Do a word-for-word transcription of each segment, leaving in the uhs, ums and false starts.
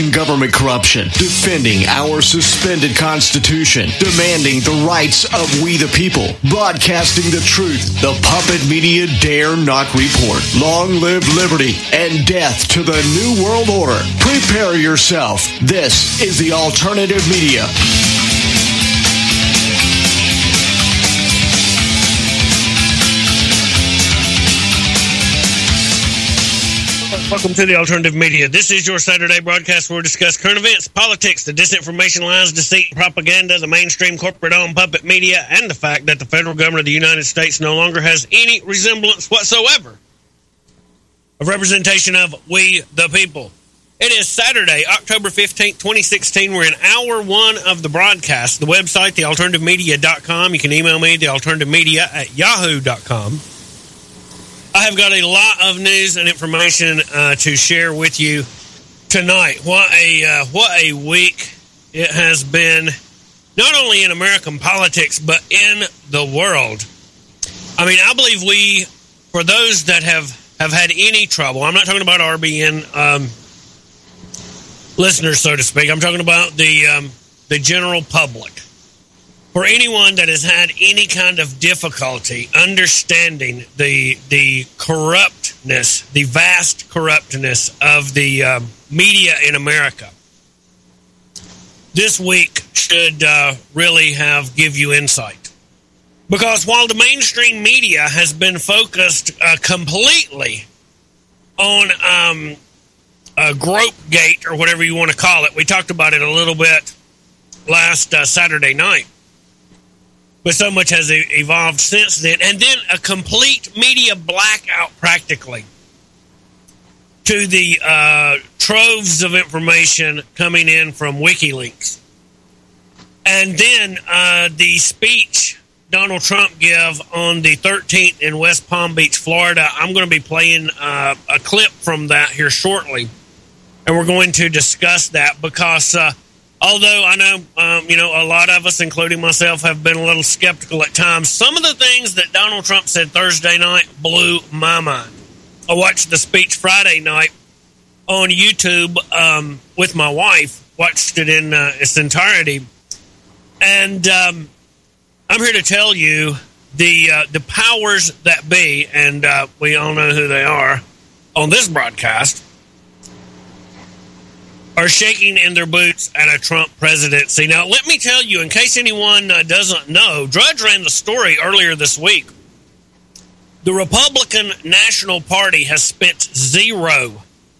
exposing government corruption, defending our suspended Constitution, demanding the rights of we the people, broadcasting the truth. The puppet media dare not report. Long live liberty and death to the New World Order. Prepare yourself. This is the Alternative Media. Welcome to the Alternative Media. This is your Saturday broadcast where we discuss current events, politics, the disinformation, lies, deceit, propaganda, the mainstream corporate-owned puppet media, and the fact that the federal government of the United States no longer has any resemblance whatsoever of representation of we the people. It is Saturday, October fifteenth, twenty sixteen. We're in hour one of the broadcast. The website, the alternative media dot com. You can email me, the alternative media at yahoo dot com. I have got a lot of news and information uh, to share with you tonight. What a uh, what a week it has been, not only in American politics, but in the world. I mean, I believe we, for those that have, have had any trouble, I'm not talking about R B N um, listeners, so to speak. I'm talking about the um, the general public. For anyone that has had any kind of difficulty understanding the the corruptness, the vast corruptness of the um, media in America, this week should uh, really have give you insight. Because while the mainstream media has been focused uh, completely on um, uh, Gropegate, or whatever you want to call it, we talked about it a little bit last uh, Saturday night. But so much has evolved since then. And then a complete media blackout, practically, to the uh, troves of information coming in from WikiLeaks. And then uh, the speech Donald Trump gave on the thirteenth in West Palm Beach, Florida. I'm going to be playing uh, a clip from that here shortly. And we're going to discuss that because... Uh, Although I know, um, you know, a lot of us, including myself, have been a little skeptical at times. Some of the things that Donald Trump said Thursday night blew my mind. I watched the speech Friday night on YouTube um, with my wife, watched it in uh, its entirety. And um, I'm here to tell you the, uh, the powers that be, and uh, we all know who they are on this broadcast, are shaking in their boots at a Trump presidency. Now, let me tell you, in case anyone uh, doesn't know, Drudge ran the story earlier this week. The Republican National Party has spent zero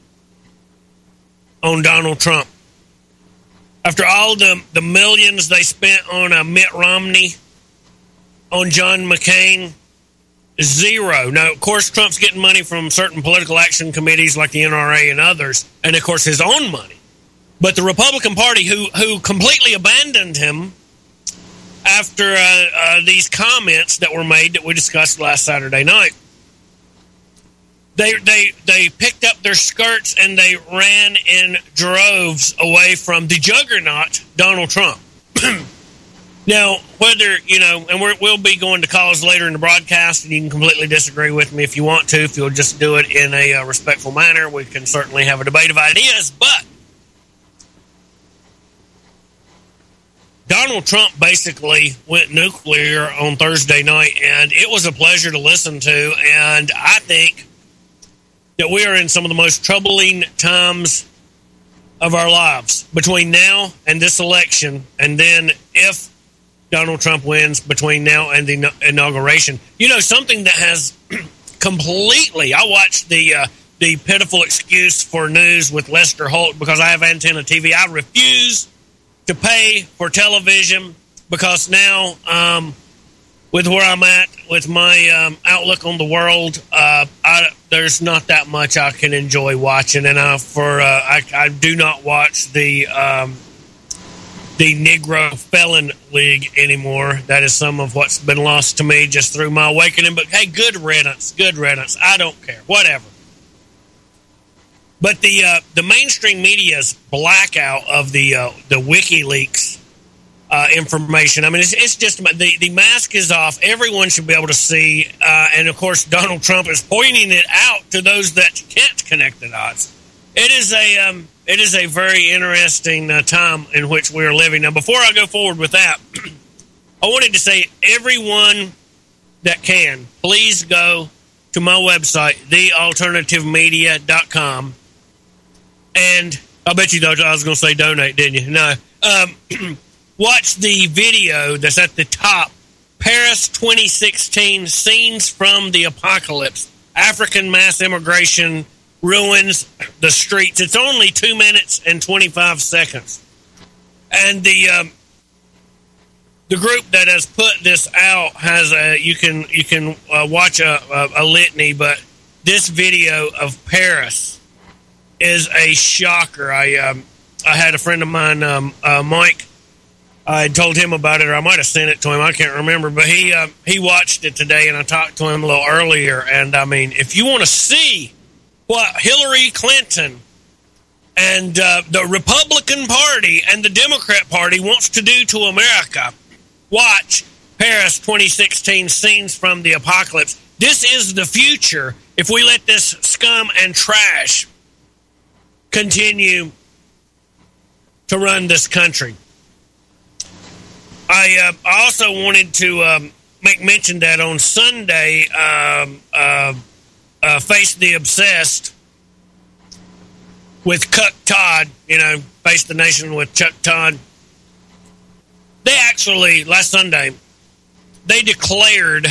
on Donald Trump. After all the, the millions they spent on uh, Mitt Romney, on John McCain, zero. Now, of course, Trump's getting money from certain political action committees like the N R A and others, and, of course, his own money. But the Republican Party, who who completely abandoned him after uh, uh, these comments that were made that we discussed last Saturday night, they they they picked up their skirts and they ran in droves away from the juggernaut Donald Trump. Now, whether, you know, and we're, we'll be going to calls later in the broadcast, and you can completely disagree with me if you want to. If you'll just do it in a uh, respectful manner, we can certainly have a debate of ideas, but Donald Trump basically went nuclear on Thursday night, and it was a pleasure to listen to. And I think that we are in some of the most troubling times of our lives between now and this election, and then if Donald Trump wins between now and the inauguration. You know, something that has completely... I watched the uh, the Pitiful Excuse for News with Lester Holt because I have Antenna T V. I refuse to pay for television because now, um, with where I'm at, with my um, outlook on the world, uh, I, there's not that much I can enjoy watching. And uh, for uh, I, I do not watch the um, the Negro Felon League anymore. That is some of what's been lost to me just through my awakening. But hey, good riddance, good riddance. I don't care, whatever. But the uh, the mainstream media's blackout of the uh, the WikiLeaks uh, information. I mean, it's, it's just the the mask is off. Everyone should be able to see, uh, and of course, Donald Trump is pointing it out to those that can't connect the dots. It is a um, it is a very interesting uh, time in which we are living. Now, before I go forward with that, I wanted to say, everyone that can, please go to my website, the alternative media dot com. And I bet you thought I was going to say donate, didn't you? No. Um, watch the video that's at the top, Paris twenty sixteen, Scenes from the Apocalypse. African mass immigration ruins the streets. It's only two minutes and twenty-five seconds. And the um, the group that has put this out has a, you can you can uh, watch a, a, a litany, but this video of Paris is a shocker. I um, I had a friend of mine, um, uh, Mike. I told him about it, or I might have sent it to him. I can't remember, but he uh, he watched it today, and I talked to him a little earlier. And I mean, if you want to see what Hillary Clinton and uh, the Republican Party and the Democrat Party wants to do to America, watch Paris twenty sixteen, Scenes from the Apocalypse. This is the future if we let this scum and trash continue to run this country. I uh, also wanted to um, make mention that on Sunday, um, uh, uh, Face the Obsessed with Chuck Todd, you know, Face the Nation with Chuck Todd. They actually, last Sunday, they declared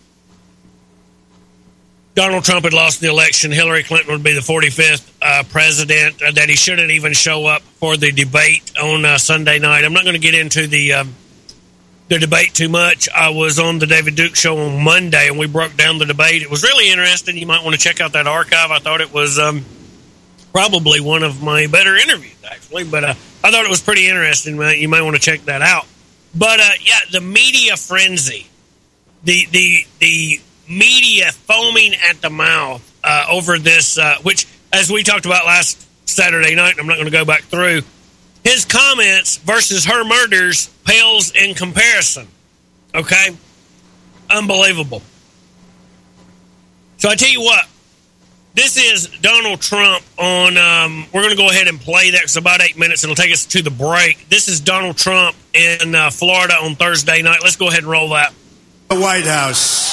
Donald Trump had lost the election. Hillary Clinton would be the forty-fifth uh, president, uh, that he shouldn't even show up for the debate on uh, Sunday night. I'm not going to get into the... Um, the debate too much. I was on the David Duke show on Monday, and we broke down the debate. It was really interesting. You might want to check out that archive. I thought it was um, probably one of my better interviews, actually, but uh, I thought it was pretty interesting. You might want to check that out. But uh, yeah, the media frenzy, the the the media foaming at the mouth uh, over this, uh, which, as we talked about last Saturday night, I'm not going to go back through, his comments versus her murders pales in comparison. Okay? Unbelievable. So I tell you what, this is Donald Trump on, um, we're going to go ahead and play that. It's about eight minutes. It'll take us to the break. This is Donald Trump in uh, Florida on Thursday night. Let's go ahead and roll that. The White House.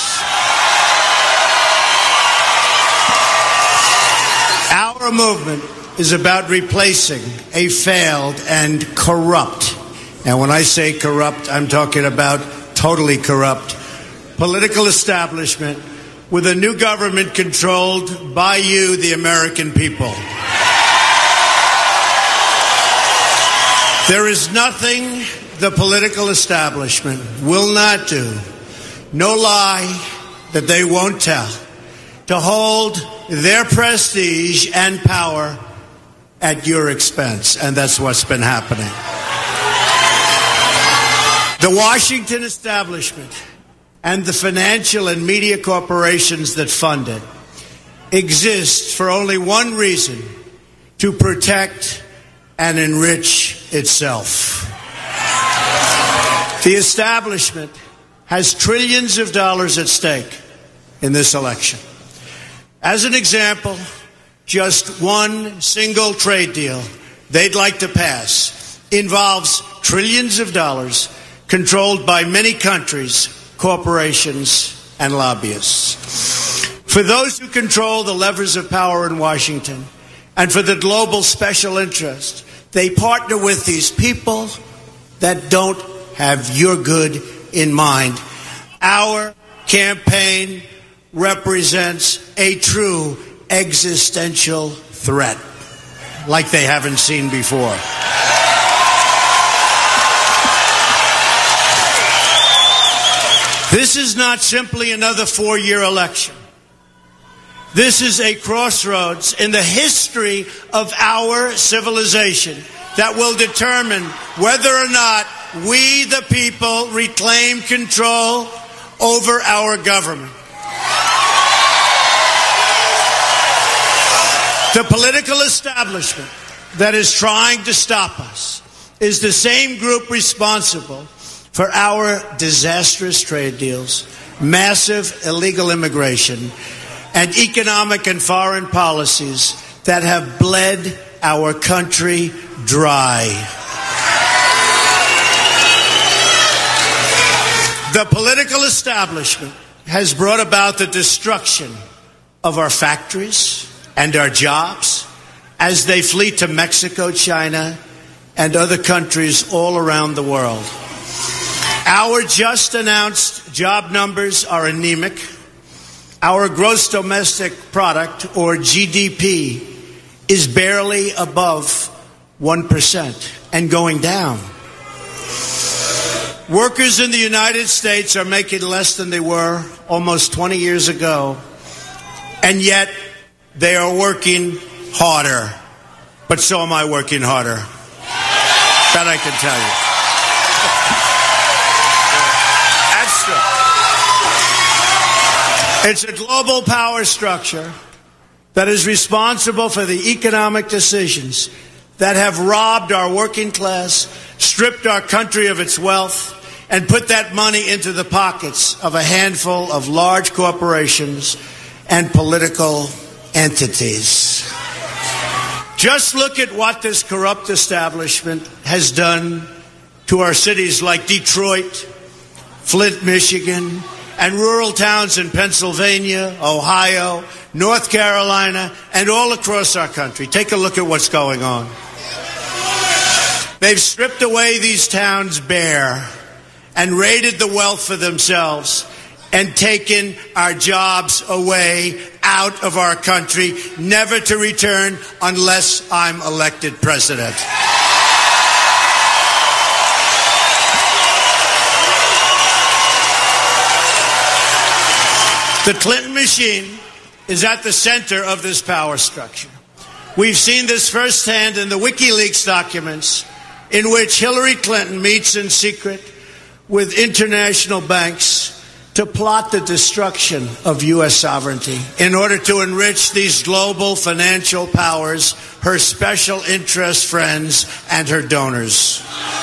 Our movement is about replacing a failed and corrupt, and when I say corrupt, I'm talking about totally corrupt, political establishment with a new government controlled by you, the American people. There is nothing the political establishment will not do, no lie that they won't tell, to hold their prestige and power at your expense, and that's what's been happening. The Washington establishment and the financial and media corporations that fund it exist for only one reason: to protect and enrich itself. The establishment has trillions of dollars at stake in this election. As an example, just one single trade deal they'd like to pass involves trillions of dollars controlled by many countries, corporations, and lobbyists. For those who control the levers of power in Washington and for the global special interest, they partner with these people that don't have your good in mind. Our campaign represents a true existential threat like they haven't seen before. This is not simply another four-year election. This is a crossroads in the history of our civilization that will determine whether or not we, the people, reclaim control over our government. The political establishment that is trying to stop us is the same group responsible for our disastrous trade deals, massive illegal immigration, and economic and foreign policies that have bled our country dry. The political establishment has brought about the destruction of our factories and our jobs as they flee to Mexico, China, and other countries all around the world. Our just announced job numbers are anemic. Our gross domestic product, or G D P, is barely above one percent and going down. Workers in the United States are making less than they were almost twenty years ago, and yet they are working harder. But so am I working harder. That I can tell you. That's true. It's a global power structure that is responsible for the economic decisions that have robbed our working class, stripped our country of its wealth, and put that money into the pockets of a handful of large corporations and political entities. Just look at what this corrupt establishment has done to our cities like Detroit, Flint, Michigan, and rural towns in Pennsylvania, Ohio, North Carolina, and all across our country. Take a look at what's going on. They've stripped away these towns bare and raided the wealth for themselves and taken our jobs away out of our country, never to return unless I'm elected president. The Clinton machine is at the center of this power structure. We've seen this firsthand in the WikiLeaks documents, in which Hillary Clinton meets in secret with international banks to plot the destruction of U S sovereignty in order to enrich these global financial powers, her special interest friends, and her donors.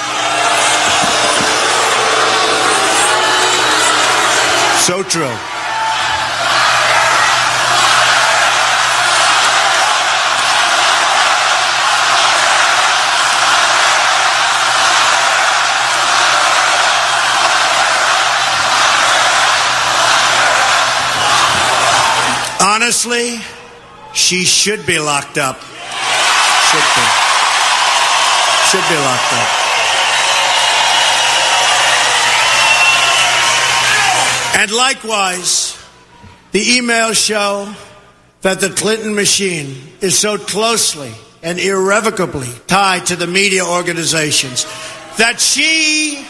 So true. Honestly, she should be locked up. Should be. Should be locked up. And likewise, the emails show that the Clinton machine is so closely and irrevocably tied to the media organizations that she,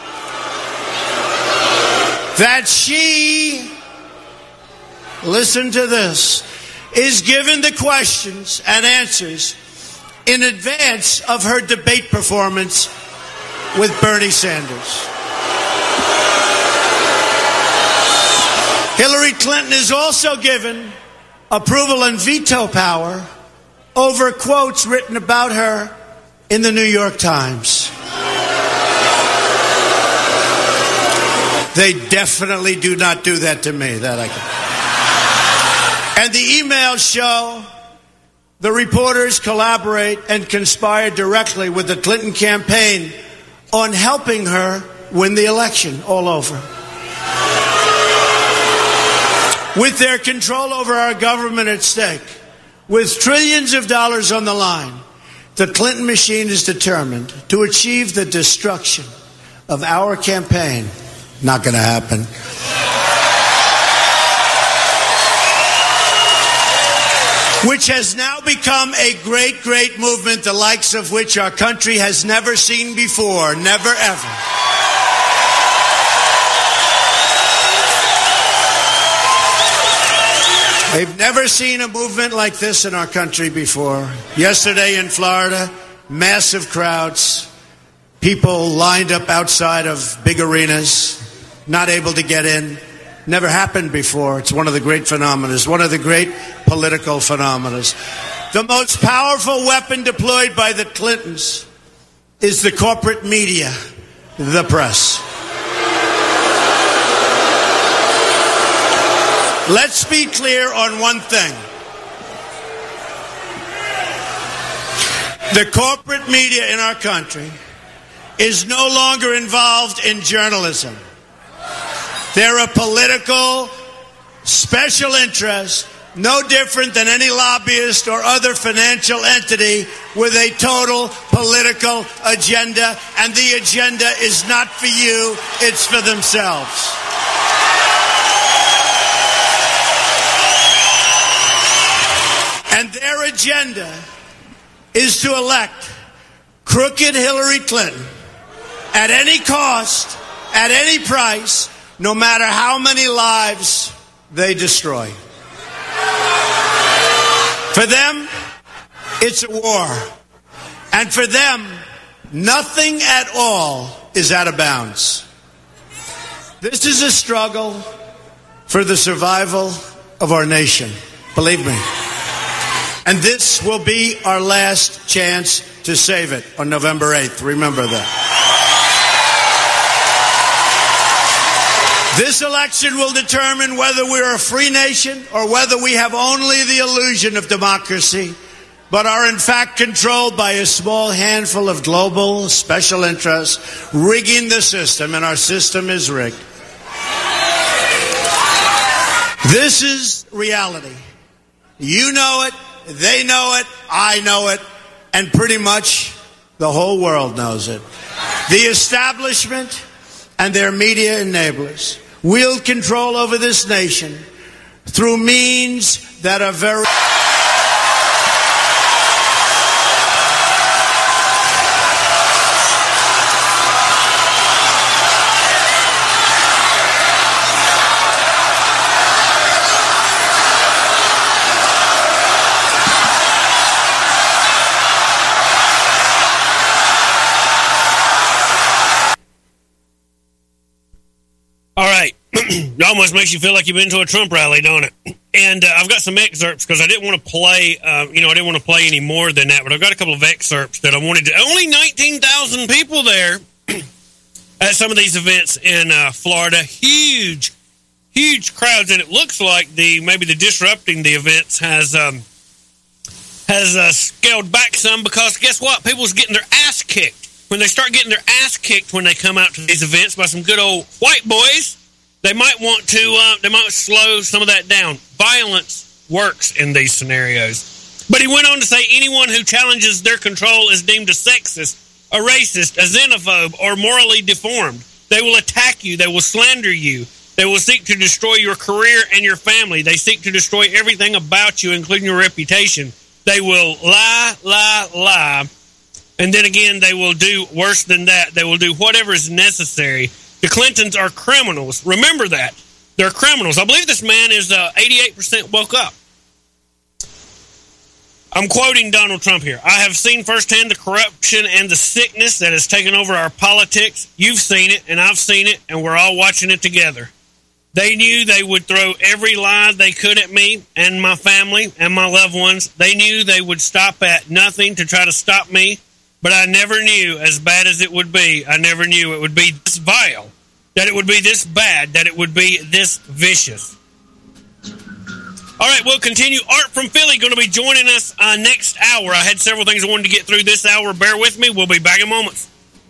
that she, listen to this, is given the questions and answers in advance of her debate performance with Bernie Sanders. Hillary Clinton is also given approval and veto power over quotes written about her in the New York Times. They definitely do not do that to me. That I can. And the emails show the reporters collaborate and conspire directly with the Clinton campaign on helping her win the election all over. With their control over our government at stake, with trillions of dollars on the line, the Clinton machine is determined to achieve the destruction of our campaign. Not going to happen. Which has now become a great, great movement, the likes of which our country has never seen before. Never, ever. They've never seen a movement like this in our country before. Yesterday in Florida, massive crowds, people lined up outside of big arenas, not able to get in. Never happened before. It's one of the great phenomena, one of the great political phenomena. The most powerful weapon deployed by the Clintons is the corporate media, the press. Let's be clear on one thing. The corporate media in our country is no longer involved in journalism. They're a political special interest, no different than any lobbyist or other financial entity with a total political agenda, and the agenda is not for you, it's for themselves. And their agenda is to elect crooked Hillary Clinton at any cost, at any price, no matter how many lives they destroy. For them, it's a war. And for them, nothing at all is out of bounds. This is a struggle for the survival of our nation. Believe me. And this will be our last chance to save it on November eighth. Remember that. This election will determine whether we're a free nation or whether we have only the illusion of democracy, but are in fact controlled by a small handful of global special interests rigging the system, and our system is rigged. This is reality. You know it, they know it, I know it, and pretty much the whole world knows it. The establishment and their media enablers wield control over this nation through means that are very... It almost makes you feel like you've been to a Trump rally, don't it? And uh, I've got some excerpts because I didn't want to play, uh, you know, I didn't want to play any more than that, but I've got a couple of excerpts that I wanted to. Only nineteen thousand people there at some of these events in uh, Florida. Huge, huge crowds, and it looks like the maybe the disrupting the events has um, has uh, scaled back some because guess what? People's getting their ass kicked when they start getting their ass kicked when they come out to these events by some good old white boys. They might want to, uh, they might slow some of that down. Violence works in these scenarios. But he went on to say anyone who challenges their control is deemed a sexist, a racist, a xenophobe, or morally deformed. They will attack you. They will slander you. They will seek to destroy your career and your family. They seek to destroy everything about you, including your reputation. They will lie, lie, lie. And then again, they will do worse than that. They will do whatever is necessary. The Clintons are criminals. Remember that. They're criminals. I believe this man is uh, eighty-eight percent woke up. I'm quoting Donald Trump here. I have seen firsthand the corruption and the sickness that has taken over our politics. You've seen it, and I've seen it, and we're all watching it together. They knew they would throw every lie they could at me and my family and my loved ones. They knew they would stop at nothing to try to stop me. But I never knew, as bad as it would be, I never knew it would be this vile, that it would be this bad, that it would be this vicious. All right, we'll continue. Art from Philly going to be joining us uh, next hour. I had several things I wanted to get through this hour. Bear with me. We'll be back in moments.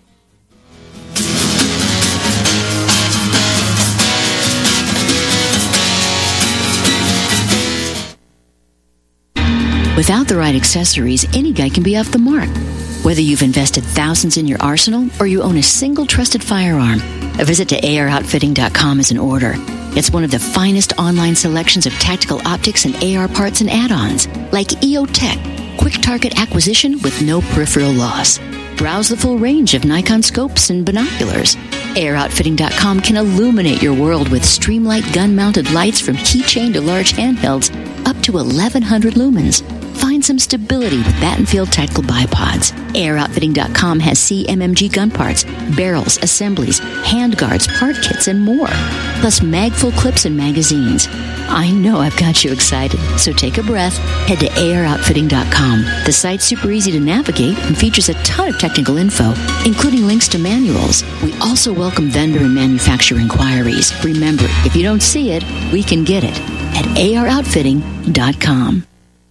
Without the right accessories, any guy can be off the mark. Whether you've invested thousands in your arsenal or you own a single trusted firearm, a visit to A R outfitting dot com is in order. It's one of the finest online selections of tactical optics and A R parts and add-ons, like E O Tech, quick target acquisition with no peripheral loss. Browse the full range of Nikon scopes and binoculars. A R outfitting dot com can illuminate your world with Streamlight gun-mounted lights from keychain to large handhelds up to eleven hundred lumens. Find some stability with Battenfield Tactical Bipods. A R outfitting dot com has C M M G gun parts, barrels, assemblies, handguards, part kits, and more. Plus mag-full clips and magazines. I know I've got you excited, so take a breath. Head to A R outfitting dot com. The site's super easy to navigate and features a ton of technical info, including links to manuals. We also welcome vendor and manufacturer inquiries. Remember, if you don't see it, we can get it at A R outfitting dot com.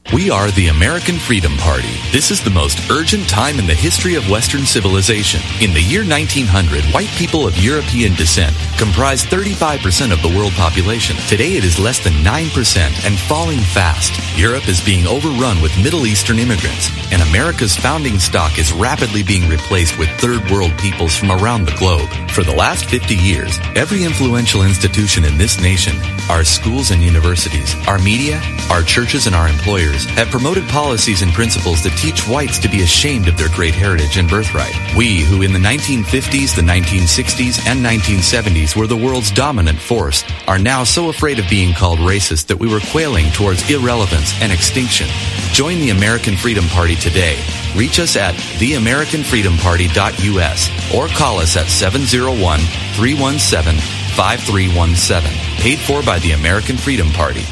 We are the American Freedom Party. This is the most urgent time in the history of Western civilization. In the year nineteen hundred, white people of European descent comprised thirty-five percent of the world population. Today it is less than nine percent and falling fast. Europe is being overrun with Middle Eastern immigrants, and America's founding stock is rapidly being replaced with third world peoples from around the globe. For the last fifty years, every influential institution in this nation, our schools and universities, our media, our churches and our employers, have promoted policies and principles that teach whites to be ashamed of their great heritage and birthright. We, who in the nineteen fifties, the nineteen sixties, and nineteen seventies were the world's dominant force, are now so afraid of being called racist that we were quailing towards irrelevance and extinction. Join the American Freedom Party today. Reach us at the american freedom party dot u s or call us at seven oh one, three one seven, five three one seven. Paid for by the American Freedom Party.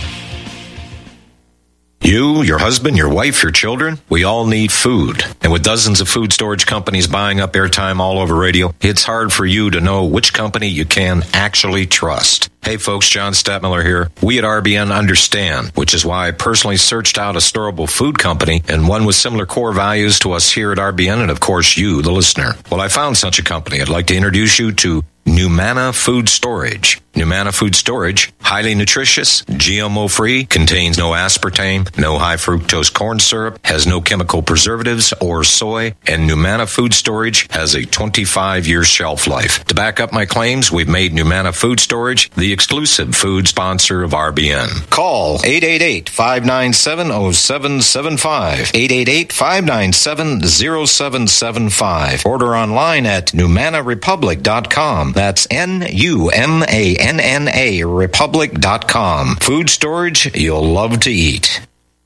You, your husband, your wife, your children, we all need food. And with dozens of food storage companies buying up airtime all over radio, it's hard for you to know which company you can actually trust. Hey folks, John Statmiller here. We at R B N understand, which is why I personally searched out a storable food company and one with similar core values to us here at R B N and of course you, the listener. Well, I found such a company. I'd like to introduce you to Numana Food Storage. Numana Food Storage, highly nutritious, G M O-free, contains no aspartame, no high-fructose corn syrup, has no chemical preservatives or soy, and Numana Food Storage has a twenty-five year shelf life. To back up my claims, we've made Numana Food Storage the exclusive food sponsor of R B N. Call eight eight eight, five nine seven, oh seven seven five, eight eight eight, five nine seven, oh seven seven five. Order online at numana republic dot com. That's N U M A N N A republic dot com. Food storage you'll love to eat.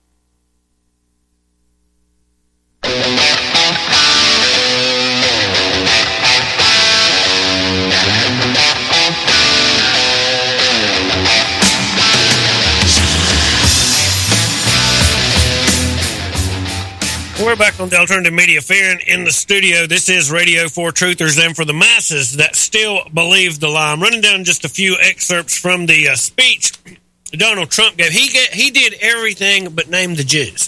We're back on the Alternative Media Fair in the studio. This is Radio for Truthers and for the masses that still believe the lie. I'm running down just a few excerpts from the uh, speech Donald Trump gave. He get, he did everything but name the Jews.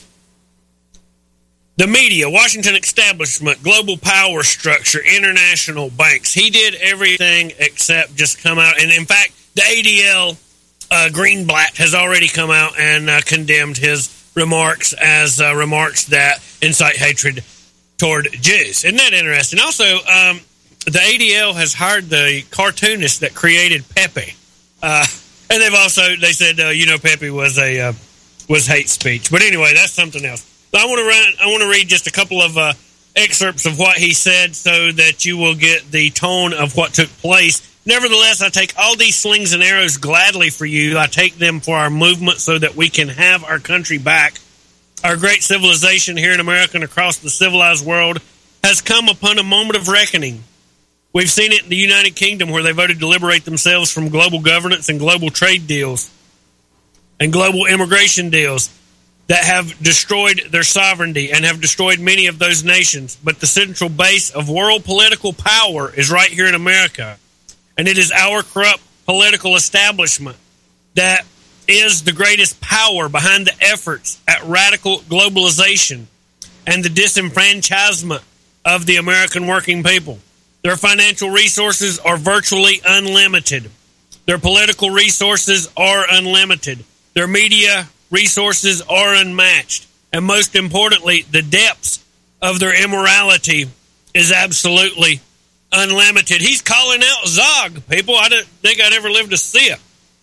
The media, Washington establishment, global power structure, international banks. He did everything except just come out. And in fact, the A D L uh, Greenblatt has already come out and uh, condemned his remarks as uh, remarks that incite hatred toward Jews. Isn't that interesting? Also, um, the A D L has hired the cartoonist that created Pepe, uh, and they've also they said uh, you know Pepe was a uh, was hate speech. But anyway, that's something else. But I want to run. I want to read just a couple of uh, excerpts of what he said, so that you will get the tone of what took place. Nevertheless, I take all these slings and arrows gladly for you. I take them for our movement so that we can have our country back. Our great civilization here in America and across the civilized world has come upon a moment of reckoning. We've seen it in the United Kingdom, where they voted to liberate themselves from global governance and global trade deals and global immigration deals that have destroyed their sovereignty and have destroyed many of those nations. But the central base of world political power is right here in America. And it is our corrupt political establishment that is the greatest power behind the efforts at radical globalization and the disenfranchisement of the American working people. Their financial resources are virtually unlimited. Their political resources are unlimited. Their media resources are unmatched. And most importantly, the depths of their immorality is absolutely unlimited. He's calling out Zog, people. I don't think I'd ever live to see it.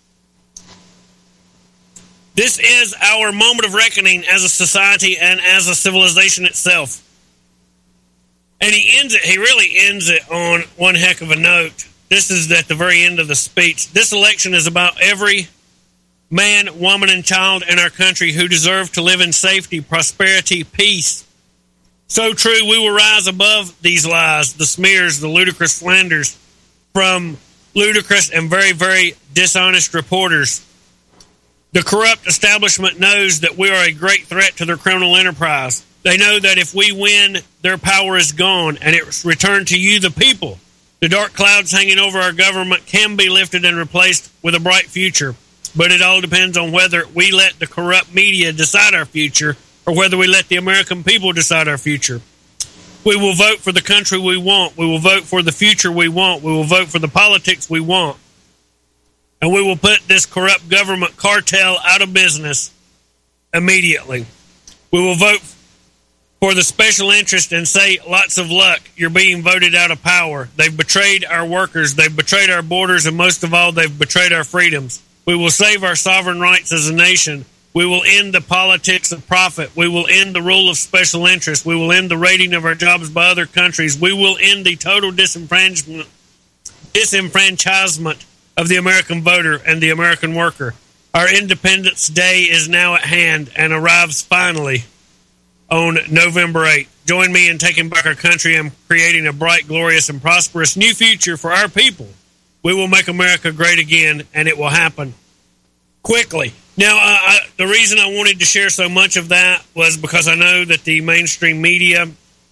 This is our moment of reckoning as a society and as a civilization itself. And he ends it, he really ends it on one heck of a note. This is at the very end of the speech. This election is about every man, woman, and child in our country who deserve to live in safety, prosperity, peace. So true, we will rise above these lies, the smears, the ludicrous slanders from ludicrous and very, very dishonest reporters. The corrupt establishment knows that we are a great threat to their criminal enterprise. They know that if we win, their power is gone, and it's returned to you, the people. The dark clouds hanging over our government can be lifted and replaced with a bright future. but it all depends on whether we let the corrupt media decide our future or whether we let the American people decide our future. We will vote for the country we want. We will vote for the future we want. We will vote for the politics we want. And we will put this corrupt government cartel out of business immediately. We will vote for the special interest and say, lots of luck, you're being voted out of power. They've betrayed our workers. They've betrayed our borders. And most of all, they've betrayed our freedoms. We will save our sovereign rights as a nation. We will end the politics of profit. We will end the rule of special interest. We will end the raiding of our jobs by other countries. We will end the total disenfranchisement, disenfranchisement of the American voter and the American worker. Our Independence Day is now at hand and arrives finally on November eighth. Join me in taking back our country and creating a bright, glorious, and prosperous new future for our people. We will make America great again, and it will happen quickly. Now, uh, I, the reason I wanted to share so much of that was because I know that the mainstream media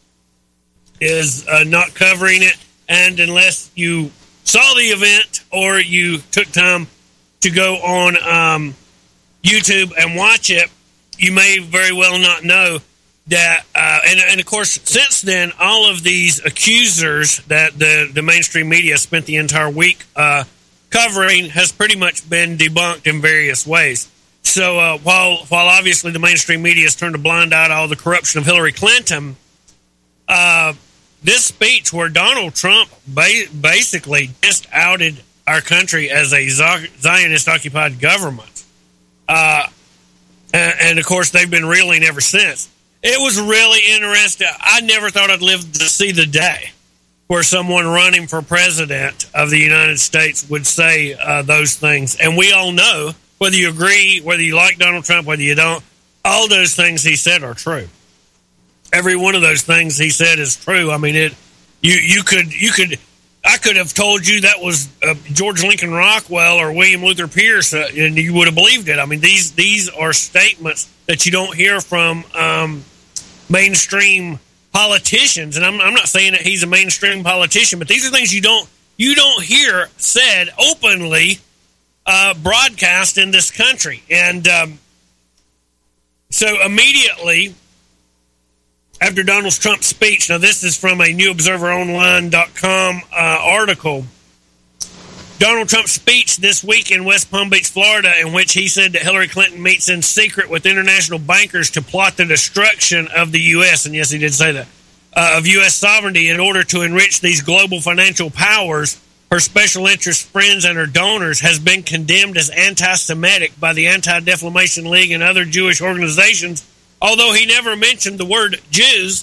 is uh, not covering it, and unless you saw the event or you took time to go on um, YouTube and watch it, you may very well not know that, uh, and, and of course, since then, all of these accusers that the, the mainstream media spent the entire week uh, covering has pretty much been debunked in various ways. So uh, while while obviously the mainstream media has turned a blind eye to all the corruption of Hillary Clinton, uh, this speech where Donald Trump ba- basically just outed our country as a Zionist-occupied government, uh, and, and of course they've been reeling ever since. It was really interesting. I never thought I'd live to see the day where someone running for president of the United States would say uh, those things. And we all know, whether you agree, whether you like Donald Trump, whether you don't, all those things he said are true. Every one of those things he said is true. I mean, it. You you could you could I could have told you that was uh, George Lincoln Rockwell or William Luther Pierce, uh, and you would have believed it. I mean, these these are statements that you don't hear from um, mainstream politicians, and I'm, I'm not saying that he's a mainstream politician, but these are things you don't you don't hear said openly, uh, broadcast in this country. And um, so immediately after Donald Trump's speech, now this is from a new observer online dot com uh, article, Donald Trump's speech this week in West Palm Beach, Florida, in which he said that Hillary Clinton meets in secret with international bankers to plot the destruction of the U S, and yes, he did say that, uh, of U S sovereignty in order to enrich these global financial powers, her special interest friends and her donors, has been condemned as anti-Semitic by the Anti-Defamation League and other Jewish organizations, although he never mentioned the word Jews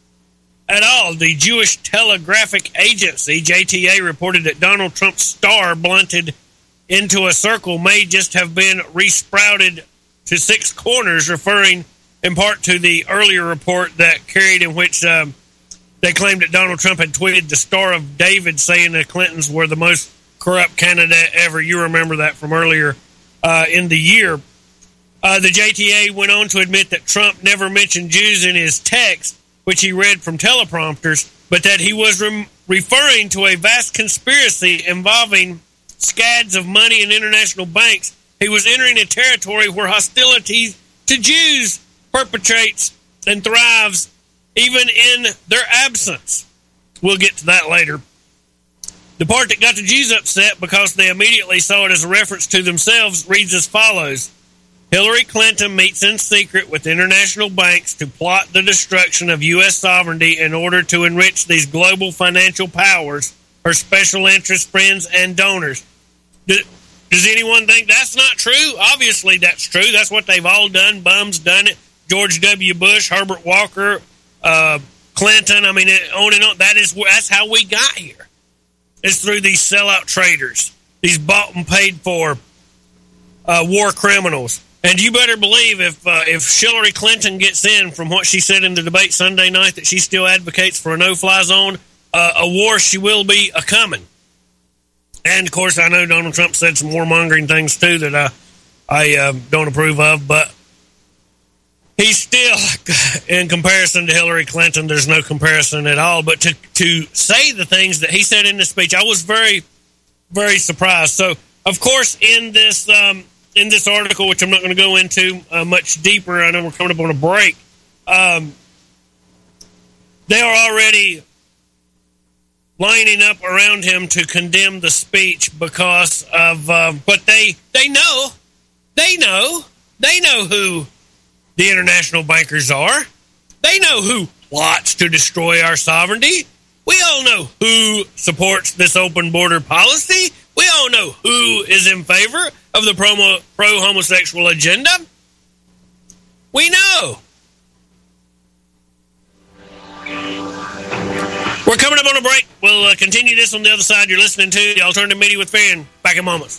at all. The Jewish Telegraphic Agency, J T A, reported that Donald Trump's star blunted into a circle may just have been resprouted to six corners, referring in part to the earlier report that carried in which um, they claimed that Donald Trump had tweeted the Star of David saying the Clintons were the most corrupt candidate ever. You remember that from earlier uh, in the year. Uh, the J T A went on to admit that Trump never mentioned Jews in his text, which he read from teleprompters, but that he was re- referring to a vast conspiracy involving scads of money in international banks. He was entering a territory where hostility to Jews perpetrates and thrives even in their absence. We'll get to that later. The part that got the Jews upset because they immediately saw it as a reference to themselves reads as follows. Hillary Clinton meets in secret with international banks to plot the destruction of U S sovereignty in order to enrich these global financial powers, her special interest friends and donors. Does anyone think that's not true? Obviously that's true. That's what they've all done. Bums done it. George W. Bush, Herbert Walker, uh, Clinton. I mean, on and on. That is, that's how we got here. It's through these sellout traders, these bought and paid for uh, war criminals. And you better believe if uh, if Hillary Clinton gets in from what she said in the debate Sunday night that she still advocates for a no-fly zone, uh, a war she will be a coming. And, of course, I know Donald Trump said some warmongering things, too, that I, I uh, don't approve of. But he's still, in comparison to Hillary Clinton, there's no comparison at all. But to, to say the things that he said in this speech, I was very, very surprised. So, of course, in this... Um, in this article, which I'm not going to go into uh, much deeper. I know we're coming up on a break. Um, they are already lining up around him to condemn the speech because of, uh, but they, they know, they know, they know who the international bankers are. They know who plots to destroy our sovereignty. We all know who supports this open border policy. We all know who is in favor of the pro, pro-homosexual agenda. We know. We're coming up on a break. We'll uh, continue this on the other side. You're listening to the Alternative Media with Farron. Back in moments.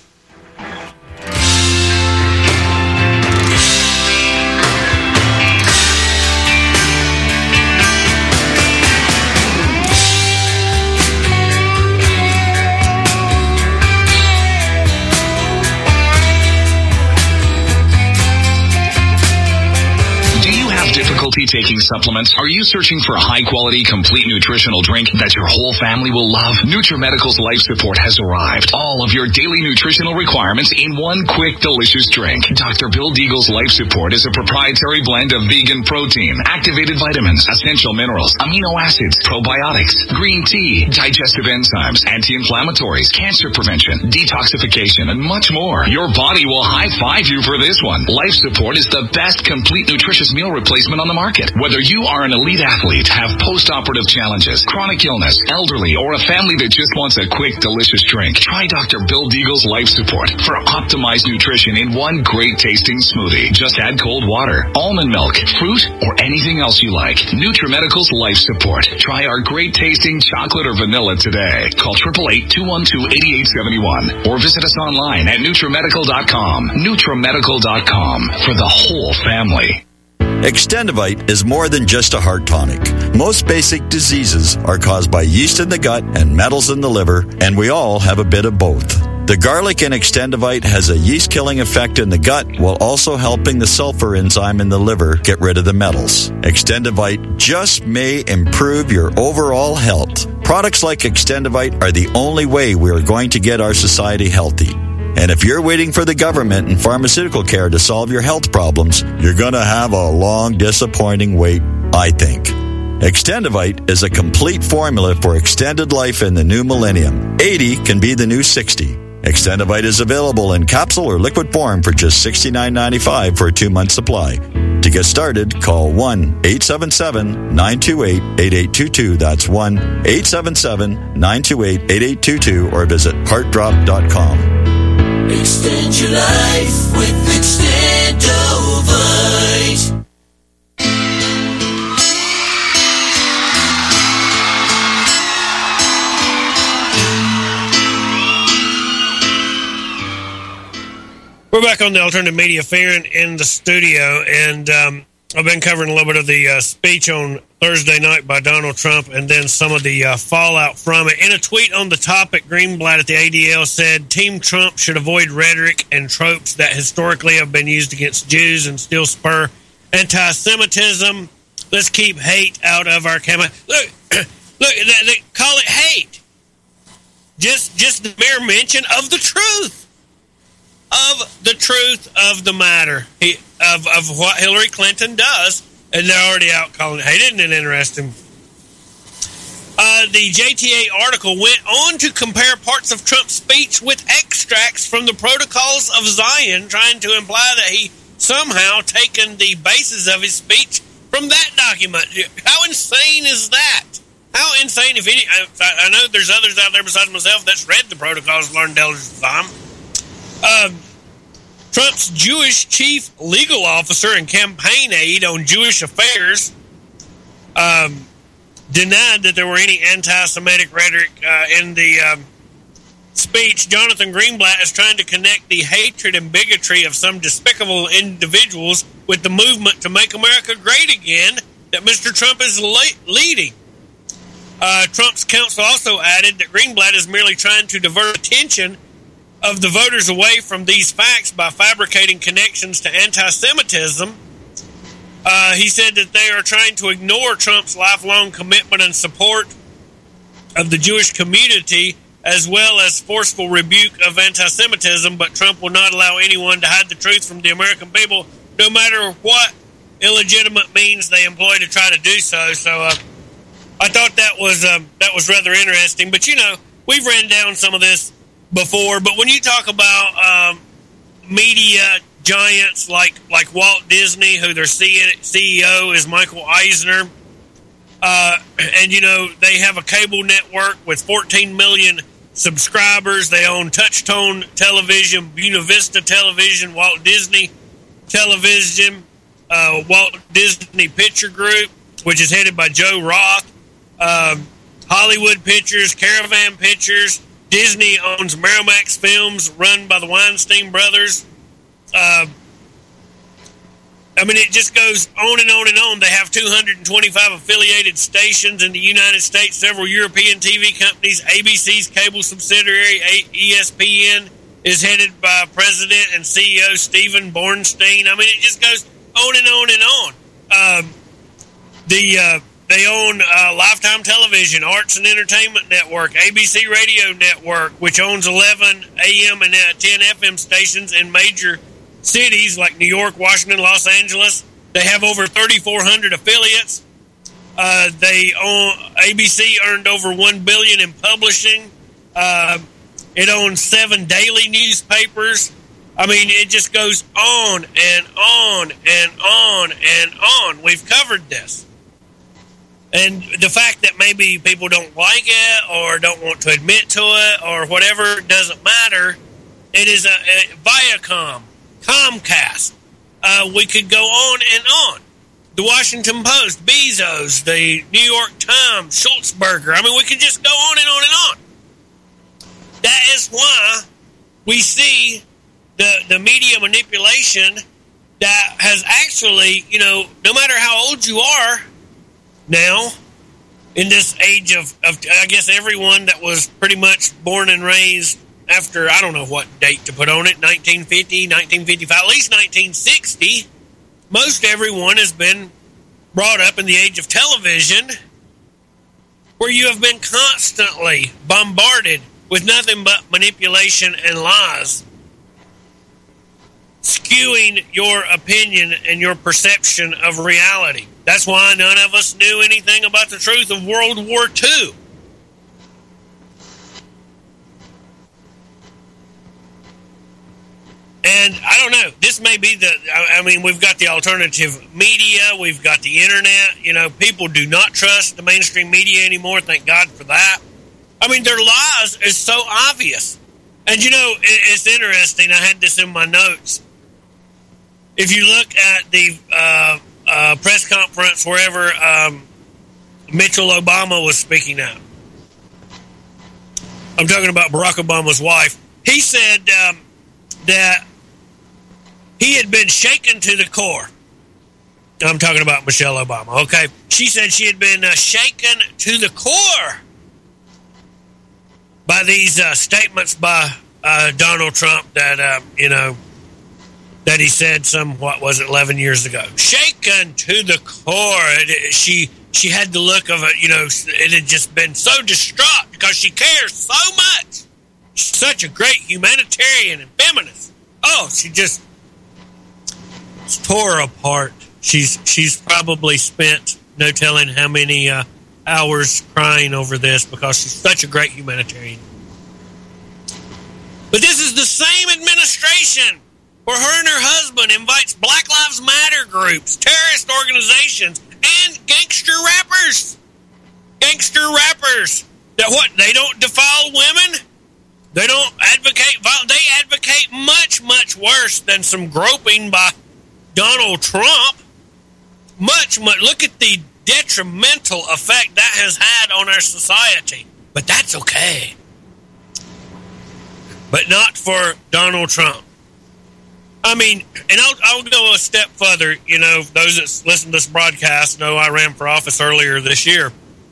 Difficulty taking supplements? Are you searching for a high-quality, complete nutritional drink that your whole family will love? NutriMedical's Life Support has arrived. All of your daily nutritional requirements in one quick, delicious drink. Doctor Bill Deagle's Life Support is a proprietary blend of vegan protein, activated vitamins, essential minerals, amino acids, probiotics, green tea, digestive enzymes, anti-inflammatories, cancer prevention, detoxification, and much more. Your body will high-five you for this one. Life Support is the best complete nutritious meal replacement on the market. Whether you are an elite athlete, have post-operative challenges, chronic illness, elderly, or a family that just wants a quick, delicious drink, try Doctor Bill Deagle's Life Support for optimized nutrition in one great-tasting smoothie. Just add cold water, almond milk, fruit, or anything else you like. NutriMedical's Life Support. Try our great-tasting chocolate or vanilla today. Call eight eight eight, two one two, eight eight seven one or visit us online at NutriMedical dot com. NutriMedical dot com for the whole family. Extendivite is more than just a heart tonic. Most basic diseases are caused by yeast in the gut and metals in the liver, and we all have a bit of both. The garlic in Extendivite has a yeast-killing effect in the gut while also helping the sulfur enzyme in the liver get rid of the metals. Extendivite just may improve your overall health. Products like Extendivite are the only way we are going to get our society healthy. And if you're waiting for the government and pharmaceutical care to solve your health problems, you're going to have a long, disappointing wait, I think. Extendivite is a complete formula for extended life in the new millennium. eighty can be the new sixty. Extendivite is available in capsule or liquid form for just sixty-nine ninety-five for a two-month supply. To get started, call one eight seven seven, nine two eight, eight eight two two. That's one eight seven seven, nine two eight, eight eight two two or visit heart drop dot com. Extend your life with Extendovite. We're back on the Alternative Media, Farron in the studio, and um, I've been covering a little bit of the uh, speech on Thursday night by Donald Trump and then some of the uh, fallout from it. In a tweet on the topic, Greenblatt at the A D L said, Team Trump should avoid rhetoric and tropes that historically have been used against Jews and still spur anti-Semitism. Let's keep hate out of our campaign. Look, look, they, they call it hate. Just, just the mere mention of the truth. Of the truth of the matter, he, of, of what Hillary Clinton does, and they're already out calling it hate. Isn't it interesting? Uh, the J T A article went on to compare parts of Trump's speech with extracts from the Protocols of Zion, trying to imply that he somehow taken the basis of his speech from that document. How insane is that? How insane, if any... I, I know there's others out there besides myself that's read the Protocols of Learned Intelligence of Zion. Um, Trump's Jewish chief legal officer and campaign aide on Jewish affairs um, denied that there were any anti-Semitic rhetoric uh, in the um, speech. Jonathan Greenblatt is trying to connect the hatred and bigotry of some despicable individuals with the movement to make America great again that Mister Trump is le- leading. Uh, Trump's counsel also added that Greenblatt is merely trying to divert attention of the voters away from these facts by fabricating connections to anti-Semitism. Uh, he said that they are trying to ignore Trump's lifelong commitment and support of the Jewish community as well as forceful rebuke of anti-Semitism, but Trump will not allow anyone to hide the truth from the American people, no matter what illegitimate means they employ to try to do so. So uh, I thought that was uh, that was rather interesting. But, you know, we've ran down some of this before, but when you talk about um, media giants like, like Walt Disney, who their C E O is Michael Eisner, uh, and, you know, they have a cable network with fourteen million subscribers. They own Touchtone Television, Buena Vista Television, Walt Disney Television, uh, Walt Disney Picture Group, which is headed by Joe Roth, uh, Hollywood Pictures, Caravan Pictures. Disney owns Miramax Films, run by the Weinstein brothers. Uh, I mean, it just goes on and on and on. They have two hundred twenty-five affiliated stations in the United States, several European T V companies. A B C's cable subsidiary, E S P N, is headed by President and C E O Stephen Bornstein. I mean, it just goes on and on and on. Um, the uh, they own uh, Lifetime Television, Arts and Entertainment Network, A B C Radio Network, which owns eleven A M and uh, ten F M stations in major cities like New York, Washington, Los Angeles. They have over thirty-four hundred affiliates. Uh, they own A B C earned over one billion dollars in publishing. Uh, it owns seven daily newspapers. I mean, it just goes on and on and on and on. We've covered this. And the fact that maybe people don't like it or don't want to admit to it or whatever doesn't matter. It is a, a Viacom, Comcast. Uh, we could go on and on. The Washington Post, Bezos, the New York Times, Schultzberger. I mean, we could just go on and on and on. That is why we see the, the media manipulation that has actually, you know, no matter how old you are now, in this age of, of, I guess, everyone that was pretty much born and raised after, I don't know what date to put on it, nineteen fifty, nineteen fifty-five, at least nineteen sixty, most everyone has been brought up in the age of television, where you have been constantly bombarded with nothing but manipulation and lies, skewing your opinion and your perception of reality. That's why none of us knew anything about the truth of World War Two. And I don't know, this may be the, I mean, we've got the alternative media, we've got the internet, you know, people do not trust the mainstream media anymore, thank God for that. I mean, their lies is so obvious. And, you know, it's interesting, I had this in my notes. If you look at the uh, uh, press conference wherever um, Mitchell Obama was speaking at, I'm talking about Barack Obama's wife, he said um, that he had been shaken to the core. I'm talking about Michelle Obama, okay? She said she had been uh, shaken to the core by these uh, statements by uh, Donald Trump that, uh, you know, that he said some, what was it, eleven years ago. Shaken to the core. It, she she had the look of it, you know, it had just been so distraught because she cares so much. She's such a great humanitarian and feminist. Oh, she just tore apart. She's she's probably spent no telling how many uh, hours crying over this because she's such a great humanitarian. But this is the same administration where her and her husband invites Black Lives Matter groups, terrorist organizations, and gangster rappers. Gangster rappers. That what? They don't defile women? They don't advocate violence. They advocate much, much worse than some groping by Donald Trump. Much, much. Look at the detrimental effect that has had on our society. But that's okay. But not for Donald Trump. I mean, and I'll, I'll go a step further. You know, those that listen to this broadcast know I ran for office earlier this year.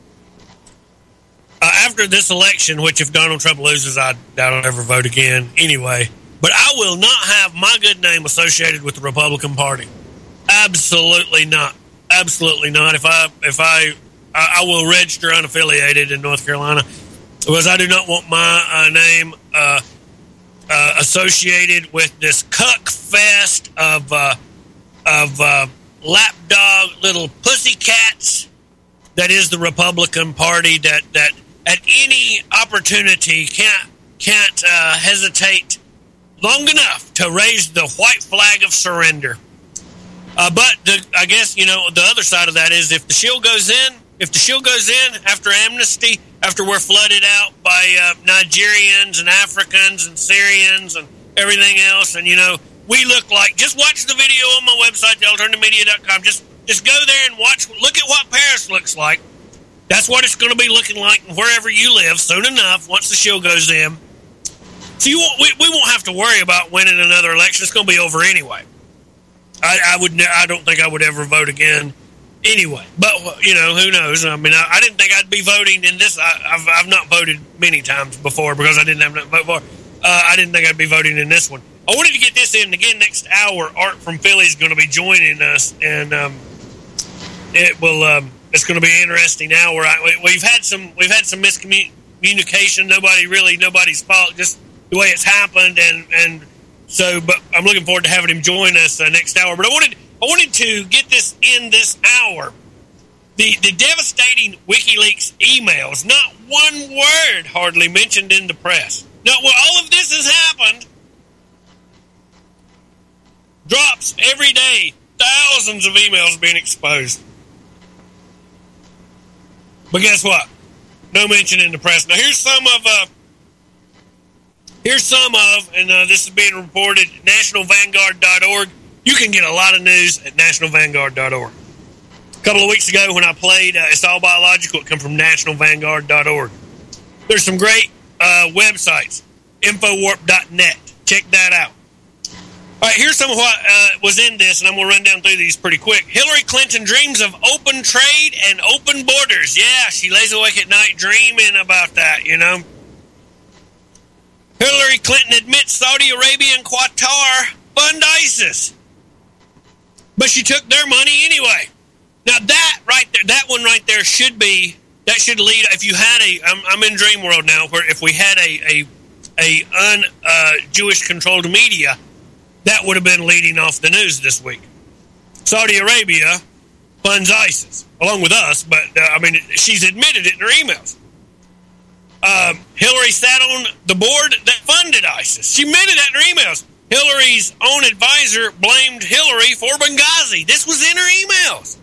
Uh, after this election, which if Donald Trump loses, I doubt I'll ever vote again anyway. But I will not have my good name associated with the Republican Party. Absolutely not. Absolutely not. If I, if I, I, I will register unaffiliated in North Carolina. because I do not want my uh, name uh, uh, associated with this cuck fest of uh, of uh, lapdog little pussycats that is the Republican Party that, that at any opportunity can't can't uh, hesitate long enough to raise the white flag of surrender. Uh, but the, I guess, you know, the other side of that is if the shield goes in, if the shield goes in after amnesty, after we're flooded out by uh, Nigerians and Africans and Syrians and everything else, and, you know, we look like, just watch the video on my website, the alternative media dot com. Just, just go there and watch, look at what Paris looks like. That's what it's going to be looking like wherever you live soon enough once the shield goes in. So you won't, we, we won't have to worry about winning another election. It's going to be over anyway. I, I would. I don't think I would ever vote again anyway. But, you know, who knows? I mean, I, I didn't think I'd be voting in this. I, I've, I've not voted many times before because I didn't have to vote for. Uh, I didn't think I'd be voting in this one. I wanted to get this in again next hour. Art from Philly is going to be joining us, and um, it will. Um, it's going to be an interesting hour. I, we've had some. We've had some miscommunication. Nobody really. Nobody's fault. Just the way it's happened, and and. So, but I'm looking forward to having him join us uh, next hour. But I wanted, I wanted to get this in this hour. The the devastating WikiLeaks emails, not one word hardly mentioned in the press. Now, well, all of this has happened. Drops every day, thousands of emails being exposed. But guess what? No mention in the press. Now, here's some of. Uh, Here's some of, and uh, this is being reported, national vanguard dot org. You can get a lot of news at national vanguard dot org. A couple of weeks ago when I played uh, It's All Biological, it came from national vanguard dot org. There's some great uh, websites, info warp dot net. Check that out. All right, here's some of what uh, was in this, and I'm going to run down through these pretty quick. Hillary Clinton dreams of open trade and open borders. Yeah, she lays awake at night dreaming about that, you know. Hillary Clinton admits Saudi Arabia and Qatar fund ISIS. But she took their money anyway. Now that right there, that one right there should be, that should lead, if you had a, I'm, I'm in dream world now, where if we had a, a, a un-Jewish uh, controlled media, that would have been leading off the news this week. Saudi Arabia funds ISIS, along with us, but uh, I mean, she's admitted it in her emails. Um, Hillary sat on the board that funded ISIS. She admitted that in her emails. Hillary's own advisor blamed Hillary for Benghazi. This was in her emails.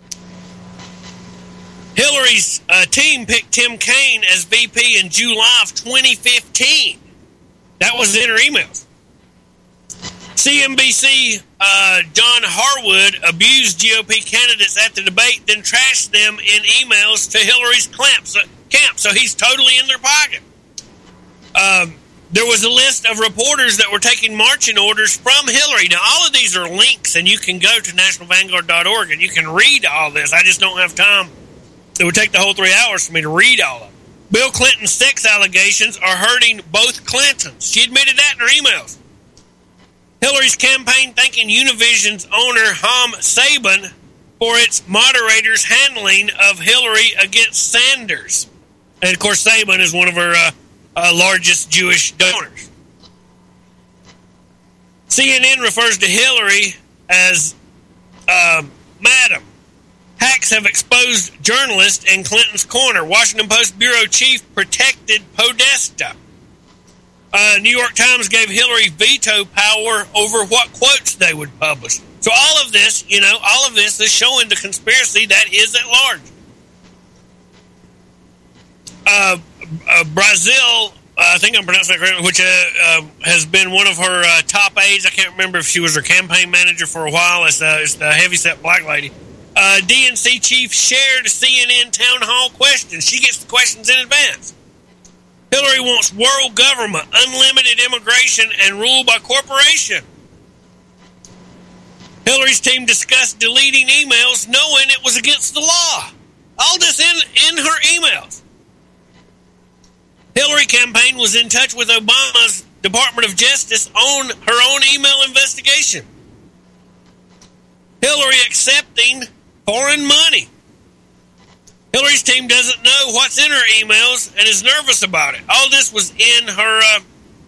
Hillary's uh, team picked Tim Kaine as V P in July of twenty fifteen. That was in her emails. C N B C uh, John Harwood abused G O P candidates at the debate, then trashed them in emails to Hillary's camp. So, camp, so he's totally in their pocket. Um, there was a list of reporters that were taking marching orders from Hillary. Now, all of these are links, and you can go to national vanguard dot org, and you can read all this. I just don't have time. It would take the whole three hours for me to read all of it. Bill Clinton's sex allegations are hurting both Clintons. She admitted that in her emails. Hillary's campaign thanking Univision's owner, Ham Saban, for its moderator's handling of Hillary against Sanders. And, of course, Saban is one of her uh, uh, largest Jewish donors. C N N refers to Hillary as uh, Madam. Hacks have exposed journalist in Clinton's corner. Washington Post bureau chief protected Podesta. Uh, New York Times gave Hillary veto power over what quotes they would publish. So all of this, you know, all of this is showing the conspiracy that is at large. Uh, uh, Brazil, uh, I think I'm pronouncing that correctly, which uh, uh, has been one of her uh, top aides. I can't remember if she was her campaign manager for a while. It's, uh, it's the heavyset black lady. Uh, D N C chief shared C N N town hall questions. She gets the questions in advance. Hillary wants world government, unlimited immigration, and rule by corporation. Hillary's team discussed deleting emails knowing it was against the law. All this in, in her emails. Hillary campaign was in touch with Obama's Department of Justice on her own email investigation. Hillary accepting foreign money. Hillary's team doesn't know what's in her emails and is nervous about it. All this was in her uh,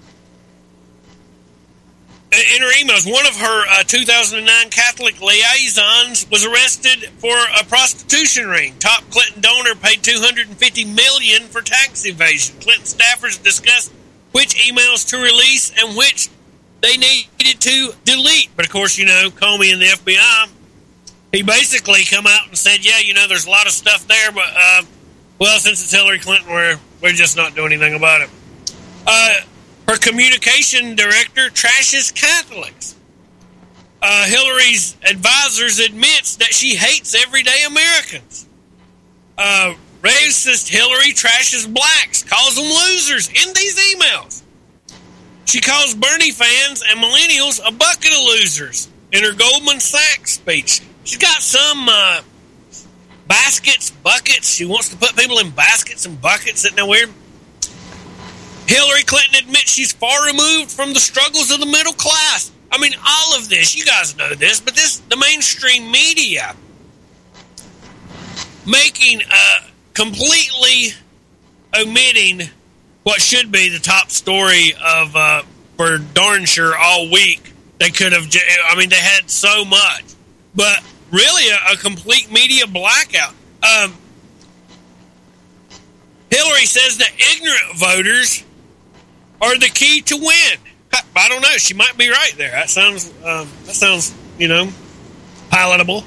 in her emails. One of her uh, two thousand nine Catholic liaisons was arrested for a prostitution ring. Top Clinton donor paid two hundred fifty million dollars for tax evasion. Clinton staffers discussed which emails to release and which they needed to delete. But of course, you know, Comey and the F B I, he basically come out and said, yeah, you know, there's a lot of stuff there, but, uh, well, since it's Hillary Clinton, we're, we're just not doing anything about it. Uh, her communication director trashes Catholics. Uh, Hillary's advisors admits that she hates everyday Americans. Uh, racist Hillary trashes blacks, calls them losers in these emails. She calls Bernie fans and millennials a bucket of losers in her Goldman Sachs speech. She's got some uh, baskets, buckets. She wants to put people in baskets and buckets. Isn't that weird? Hillary Clinton admits she's far removed from the struggles of the middle class. I mean, all of this, you guys know this, but this, the mainstream media making, uh, completely omitting what should be the top story of, uh, for darn sure all week. They could have, I mean, they had so much, but really a, a complete media blackout. Um, Hillary says that ignorant voters are the key to win. I don't know. She might be right there. That sounds, um, that sounds, you know, palatable.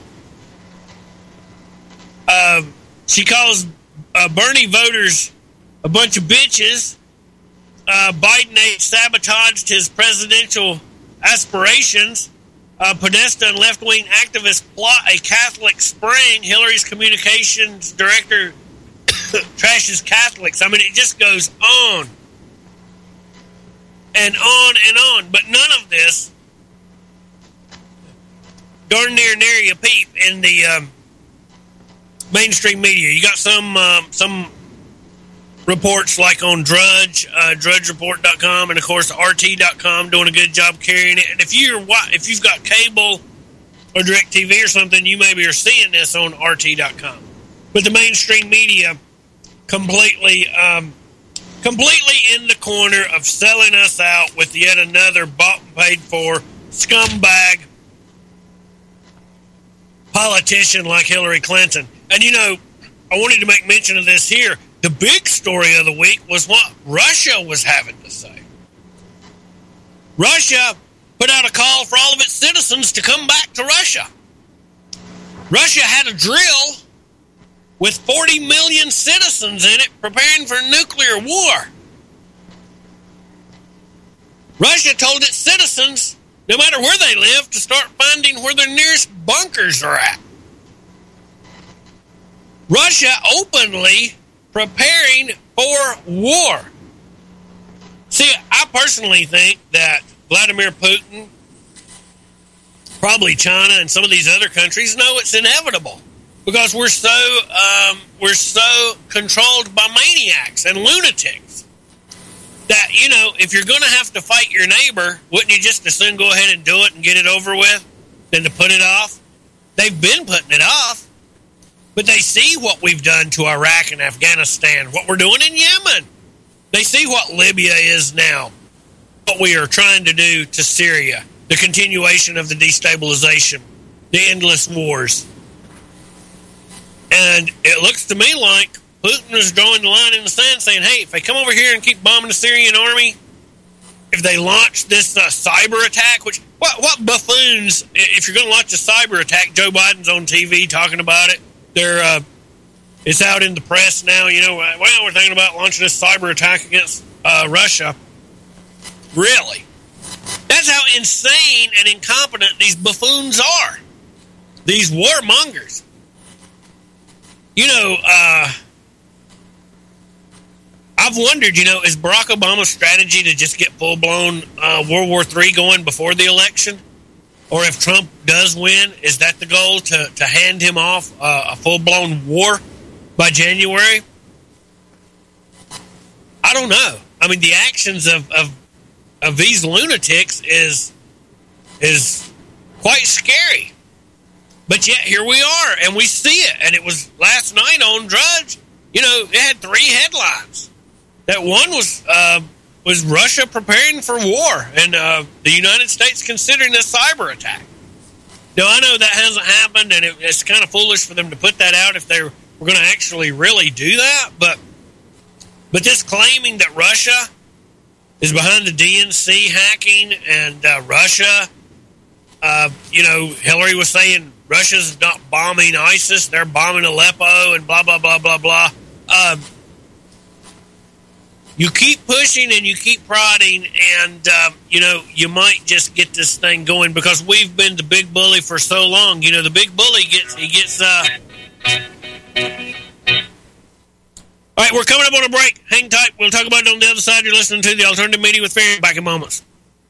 Uh, she calls uh, Bernie voters a bunch of bitches. Uh, Biden sabotaged his presidential aspirations. Uh, Podesta and left-wing activists plot a Catholic spring. Hillary's communications director trashes Catholics. I mean, it just goes on and on and on. But none of this darn near nary a peep in the um, mainstream media. You got some um, some reports like on Drudge, uh, drudge report dot com, and of course R T dot com doing a good job carrying it. And if you're if you've got cable or DirecTV or something, you maybe are seeing this on R T dot com. But the mainstream media completely um, completely in the corner of selling us out with yet another bought and paid for scumbag politician like Hillary Clinton. And you know, I wanted to make mention of this here. The big story of the week was what Russia was having to say. Russia put out a call for all of its citizens to come back to Russia. Russia had a drill with forty million citizens in it preparing for nuclear war. Russia told its citizens, no matter where they live, to start finding where their nearest bunkers are at. Russia openly preparing for war. See, I personally think that Vladimir Putin, probably China and some of these other countries, know it's inevitable because we're so um, we're so controlled by maniacs and lunatics that, you know, if you're going to have to fight your neighbor, wouldn't you just as soon go ahead and do it and get it over with than to put it off? They've been putting it off. But they see what we've done to Iraq and Afghanistan, what we're doing in Yemen. They see what Libya is now, what we are trying to do to Syria, the continuation of the destabilization, the endless wars. And it looks to me like Putin is drawing the line in the sand saying, hey, if they come over here and keep bombing the Syrian army, if they launch this uh, cyber attack, which, what, what buffoons, if you're going to launch a cyber attack, Joe Biden's on T V talking about it. They're, uh, it's out in the press now, you know, well, we're thinking about launching this cyber attack against uh, Russia. Really? That's how insane and incompetent these buffoons are. These warmongers. You know, uh, I've wondered, you know, is Barack Obama's strategy to just get full-blown uh, World War Three going before the election? Or if Trump does win, is that the goal, to, to hand him off uh, a full-blown war by January? I don't know. I mean, the actions of, of, of these lunatics is is quite scary. But yet here we are, and we see it. And it was last night on Drudge. You know, it had three headlines. That one was uh, was Russia preparing for war, and uh, the United States considering a cyber attack. Now, I know that hasn't happened, and it, it's kind of foolish for them to put that out if they were going to actually really do that. But but this claiming that Russia is behind the D N C hacking, and uh, Russia, uh, you know, Hillary was saying Russia's not bombing ISIS, they're bombing Aleppo, and blah, blah, blah, blah, blah. Um, you keep pushing and you keep prodding, and, uh, you know, you might just get this thing going, because we've been the big bully for so long. You know, the big bully gets, he gets, uh... All right, we're coming up on a break. Hang tight. We'll talk about it on the other side. You're listening to the Alternative Media with Farron. Back in moments.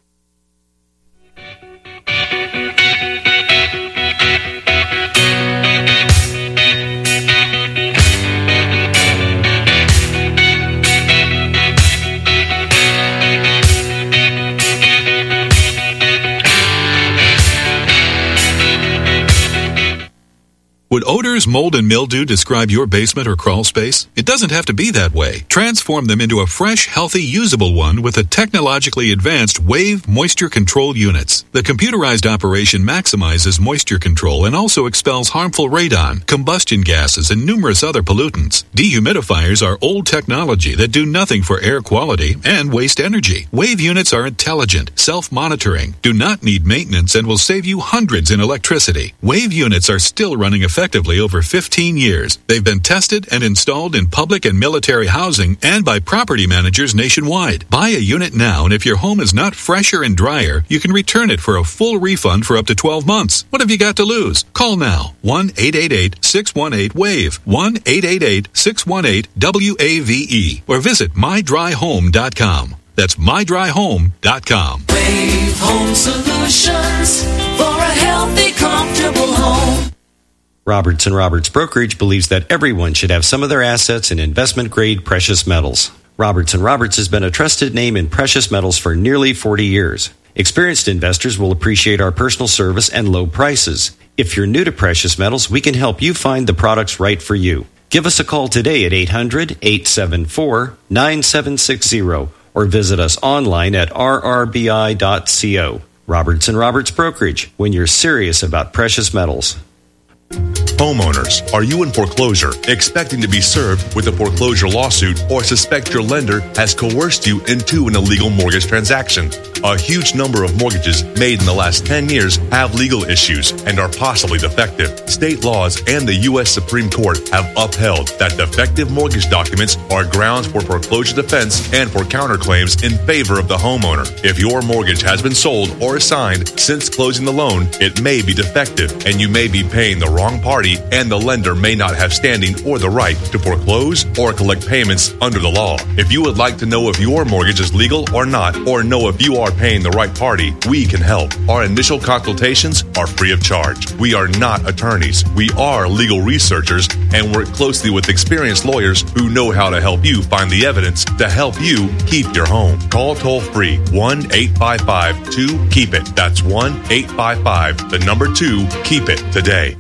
Would odors, mold, and mildew describe your basement or crawl space? It doesn't have to be that way. Transform them into a fresh, healthy, usable one with the technologically advanced Wave Moisture Control Units. The computerized operation maximizes moisture control and also expels harmful radon, combustion gases, and numerous other pollutants. Dehumidifiers are old technology that do nothing for air quality and waste energy. Wave units are intelligent, self-monitoring, do not need maintenance, and will save you hundreds in electricity. Wave units are still running effectively effectively over fifteen years. They've been tested and installed in public and military housing and by property managers nationwide. Buy a unit now, and if your home is not fresher and drier, you can return it for a full refund for up to twelve months. What have you got to lose? Call now. one eight eight eight, six one eight, W A V E. one eight eight eight, six one eight, W A V E. Or visit my dry home dot com. That's my dry home dot com. Wave Home Solutions for a healthy, comfortable home. Roberts and Roberts Brokerage believes that everyone should have some of their assets in investment-grade precious metals. Roberts and Roberts has been a trusted name in precious metals for nearly forty years. Experienced investors will appreciate our personal service and low prices. If you're new to precious metals, we can help you find the products right for you. Give us a call today at eight hundred, eight seven four, nine seven six zero or visit us online at r r b i dot co. Roberts and Roberts Brokerage, when you're serious about precious metals. Homeowners, are you in foreclosure, expecting to be served with a foreclosure lawsuit, or suspect your lender has coerced you into an illegal mortgage transaction? A huge number of mortgages made in the last ten years have legal issues and are possibly defective. State laws and the U S Supreme Court have upheld that defective mortgage documents are grounds for foreclosure defense and for counterclaims in favor of the homeowner. If your mortgage has been sold or assigned since closing the loan, it may be defective, and you may be paying the wrong party, and the lender may not have standing or the right to foreclose or collect payments under the law. If you would like to know if your mortgage is legal or not, or know if you are paying the right party, we can help. Our initial consultations are free of charge. We are not attorneys. We are legal researchers and work closely with experienced lawyers who know how to help you find the evidence to help you keep your home. Call toll free one eight five five two keep it. That's one eight five five, the number two, keep it today.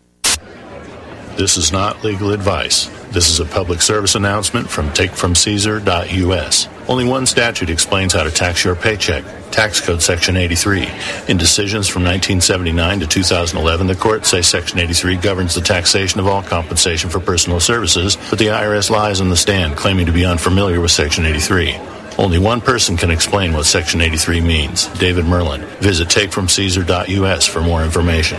This is not legal advice. This is a public service announcement from take from caesar dot u s. Only one statute explains how to tax your paycheck. Tax Code Section eighty-three. In decisions from nineteen seventy-nine to two thousand eleven, the courts say Section eighty-three governs the taxation of all compensation for personal services, but the I R S lies on the stand, claiming to be unfamiliar with Section eighty-three. Only one person can explain what Section eighty-three means, David Merlin. Visit take from caesar dot u s for more information.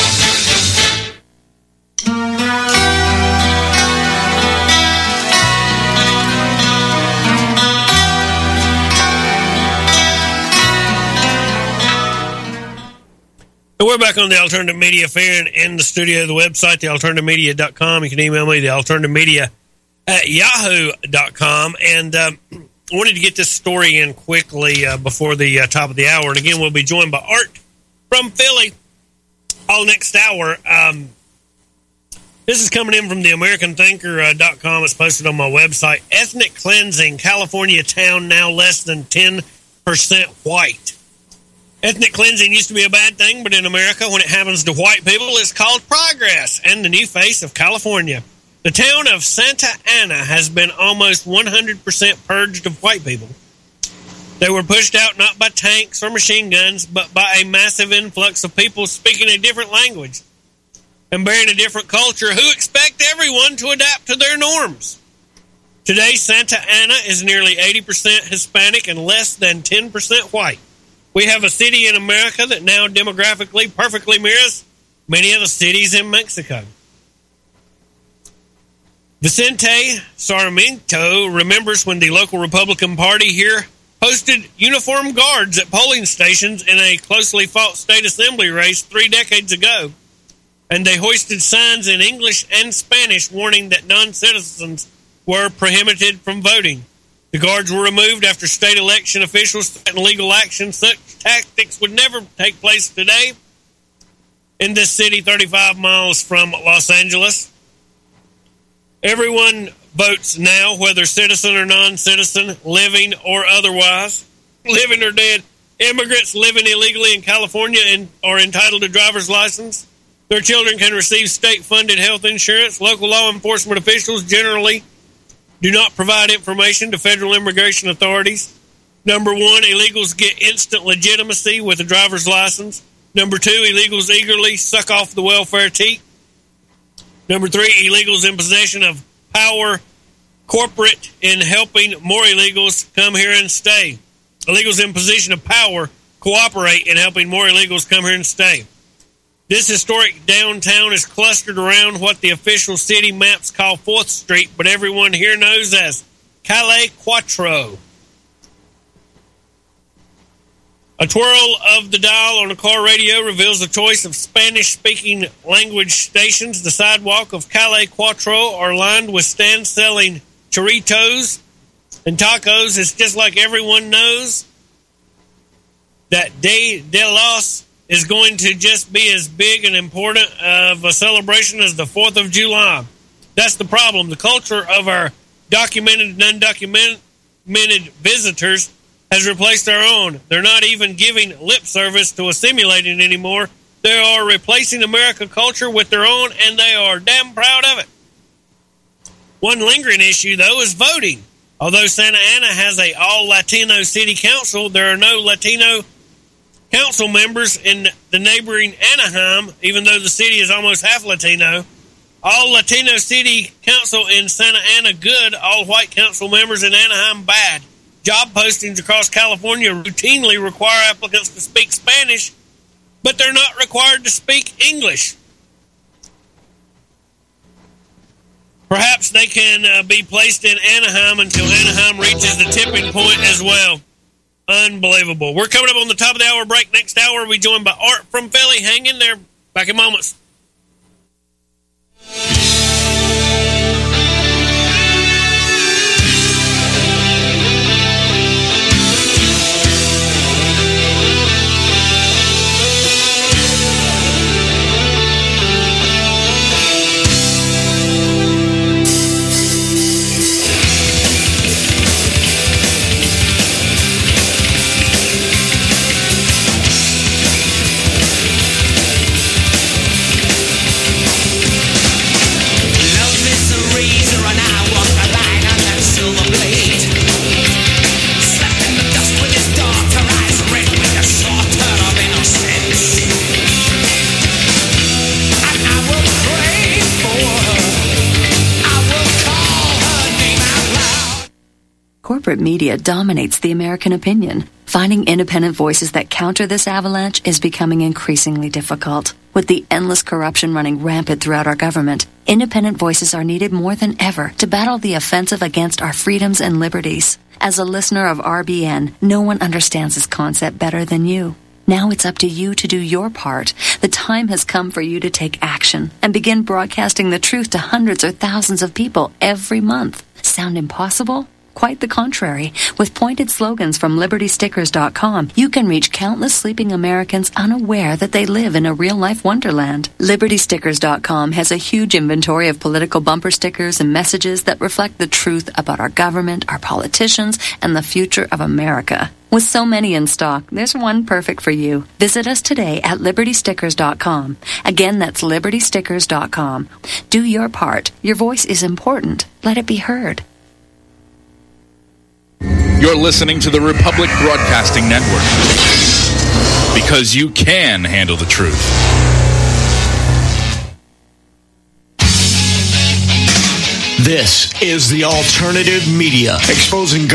We're back on the Alternative Media Fair in the studio, the website, the alternative media dot com. You can email me, the alternative media at yahoo dot com. And um, I wanted to get this story in quickly uh, before the uh, top of the hour. And again, we'll be joined by Art from Philly all next hour. Um, this is coming in from the american thinker dot com. It's posted on my website. Ethnic cleansing, California town now less than ten percent white. Ethnic cleansing used to be a bad thing, but in America, when it happens to white people, it's called progress and the new face of California. The town of Santa Ana has been almost one hundred percent purged of white people. They were pushed out not by tanks or machine guns, but by a massive influx of people speaking a different language and bearing a different culture who expect everyone to adapt to their norms. Today, Santa Ana is nearly eighty percent Hispanic and less than ten percent white. We have a city in America that now demographically perfectly mirrors many of the cities in Mexico. Vicente Sarmiento remembers when the local Republican Party here posted uniformed guards at polling stations in a closely fought state assembly race three decades ago, and they hoisted signs in English and Spanish warning that non-citizens were prohibited from voting. The guards were removed after state election officials threatened legal action. Such tactics would never take place today in this city thirty-five miles from Los Angeles. Everyone votes now, whether citizen or non-citizen, living or otherwise, living or dead. Immigrants living illegally in California and are entitled to driver's license. Their children can receive state-funded health insurance. Local law enforcement officials generally do not provide information to federal immigration authorities. Number one, illegals get instant legitimacy with a driver's license. Number two, illegals eagerly suck off the welfare teat. Number three, illegals in possession of power, corporate in helping more illegals come here and stay. Illegals in position of power cooperate in helping more illegals come here and stay. This historic downtown is clustered around what the official city maps call fourth Street, but everyone here knows as Calle Cuatro. A twirl of the dial on a car radio reveals a choice of Spanish-speaking language stations. The sidewalk of Calle Cuatro are lined with stands selling churritos and tacos. It's just like everyone knows that Day de los is going to just be as big and important of a celebration as the fourth of July. That's the problem. The culture of our documented and undocumented visitors has replaced our own. They're not even giving lip service to assimilating anymore. They are replacing American culture with their own, and they are damn proud of it. One lingering issue, though, is voting. Although Santa Ana has a all-Latino city council, there are no Latino council members in the neighboring Anaheim, even though the city is almost half Latino. All Latino city council in Santa Ana good, all white council members in Anaheim bad. Job postings across California routinely require applicants to speak Spanish, but they're not required to speak English. Perhaps they can uh, be placed in Anaheim until Anaheim reaches the tipping point as well. Unbelievable. We're coming up on the top of the hour break. Next hour, we'll be joined by Art from Philly. Hang in there. Back in moments. Corporate media dominates the American opinion. Finding independent voices that counter this avalanche is becoming increasingly difficult. With the endless corruption running rampant throughout our government, independent voices are needed more than ever to battle the offensive against our freedoms and liberties. As a listener of R B N, no one understands this concept better than you. Now it's up to you to do your part. The time has come for you to take action and begin broadcasting the truth to hundreds or thousands of people every month. Sound impossible? Quite the contrary. With pointed slogans from Liberty Stickers dot com, you can reach countless sleeping Americans unaware that they live in a real-life wonderland. Liberty Stickers dot com has a huge inventory of political bumper stickers and messages that reflect the truth about our government, our politicians, and the future of America. With so many in stock, there's one perfect for you. Visit us today at liberty stickers dot com. Again, that's liberty stickers dot com. Do your part. Your voice is important. Let it be heard. You're listening to the Republic Broadcasting Network. Because you can handle the truth. This is the Alternative Media, exposing